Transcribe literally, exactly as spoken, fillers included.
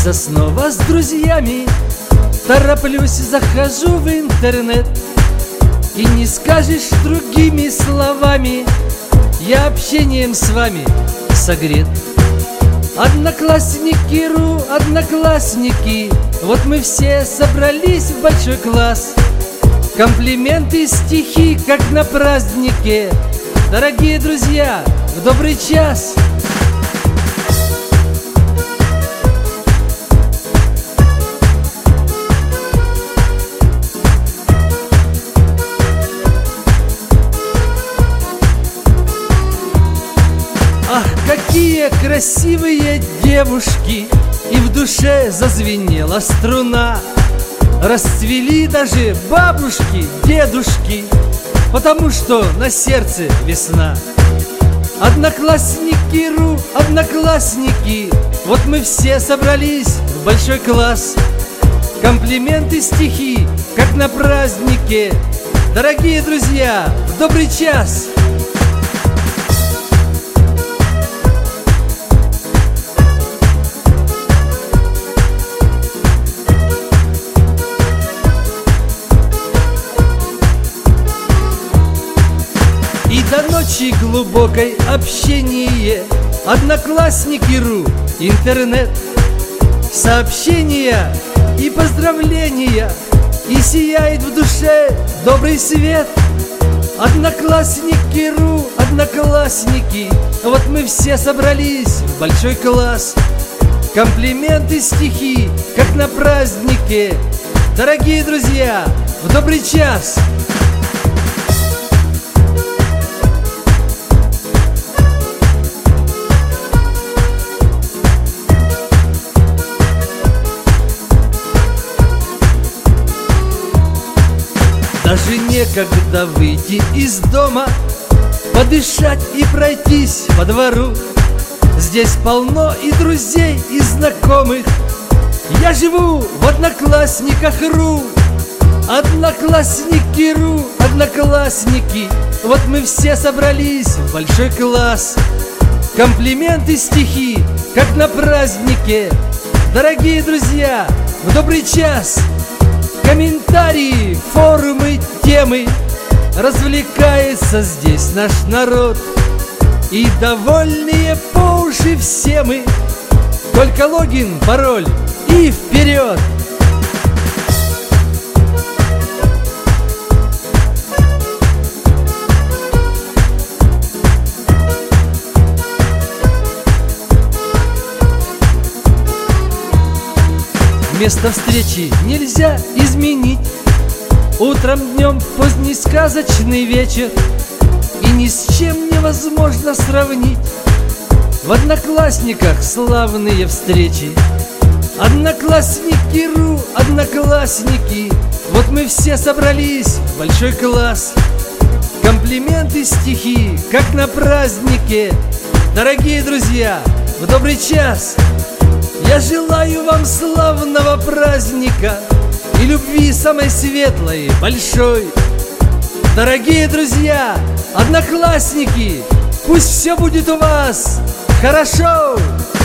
встретиться снова с друзьями. Тороплюсь, захожу в интернет, и не скажешь другими словами, я общением с вами согрет. Одноклассники.ру, одноклассники, вот мы все собрались в большой класс. Комплименты, стихи, как на празднике. Дорогие друзья, в добрый час! Ах, какие красивые девушки! И в душе зазвенела струна. Расцвели даже бабушки, дедушки, потому что на сердце весна. Одноклассники.ру, одноклассники, вот мы все собрались в большой класс. Комплименты, стихи, как на празднике. Дорогие друзья, в добрый час! И до ночи глубокой общение. Одноклассники.ру, интернет. Сообщения и поздравления, и сияет в душе добрый свет. Одноклассники.ру, одноклассники, вот мы все собрались в большой класс. Комплименты, стихи, как на празднике. Дорогие друзья, в добрый час! Даже некогда выйти из дома, подышать и пройтись по двору. Здесь полно и друзей, и знакомых. Я живу в Одноклассниках.ру. Одноклассники.ру, одноклассники, вот мы все собрались в большой класс. Комплименты, стихи, как на празднике. Дорогие друзья, в добрый час! Комментарии, форумы, темы. Развлекается здесь наш народ, и довольные по уши все мы. Только логин, пароль и вперед! Место встречи нельзя изменить. Утром, днем, поздний сказочный вечер, и ни с чем невозможно сравнить. В Одноклассниках славные встречи. Одноклассники.ру, одноклассники, вот мы все собрались в большой класс. Комплименты, стихи, как на празднике. Дорогие друзья, в добрый час! Я желаю вам славного праздника и любви самой светлой, большой. Дорогие друзья, одноклассники, пусть все будет у вас хорошо!